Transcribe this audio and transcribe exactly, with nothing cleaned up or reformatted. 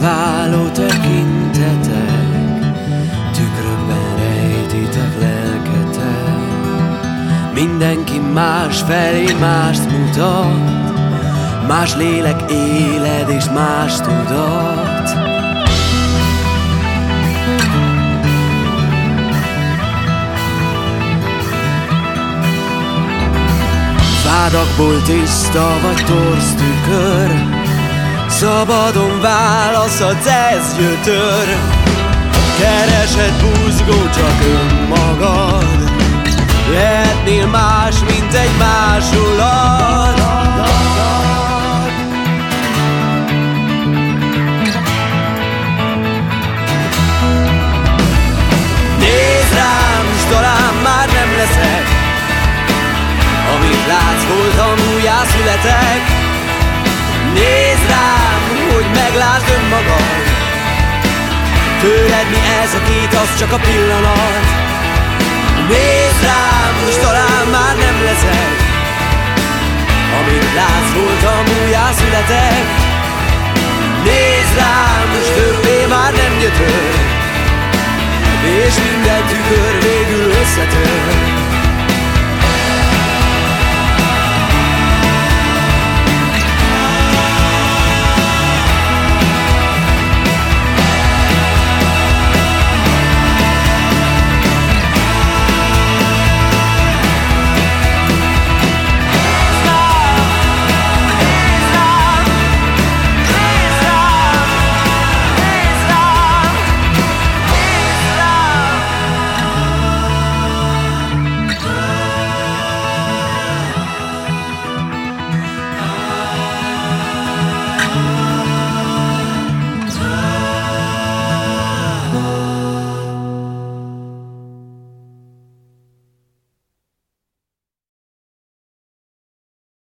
váló tekintetek, tükrökben rejtitek lelketek. Mindenki más felé mást mutat, más lélek éled és más tudat. Vádakból tiszta vagy torz tükör, szabadon választhatsz, ez gyötör. Keresed buzgó csak önmagad, lehetnél más, mint egy másolat. Nézd rám, s talán már nem leszek, amit látsz, voltam, újjászületek. Nézd rám, hogy meglásd önmagad, tőled mi ez a két, az csak a pillanat. Nézd rám, és talán már nem leszek, amit látsz, voltam, újjászületek. Nézd rám, és többé már nem gyötör, és minden tükör végül összetör.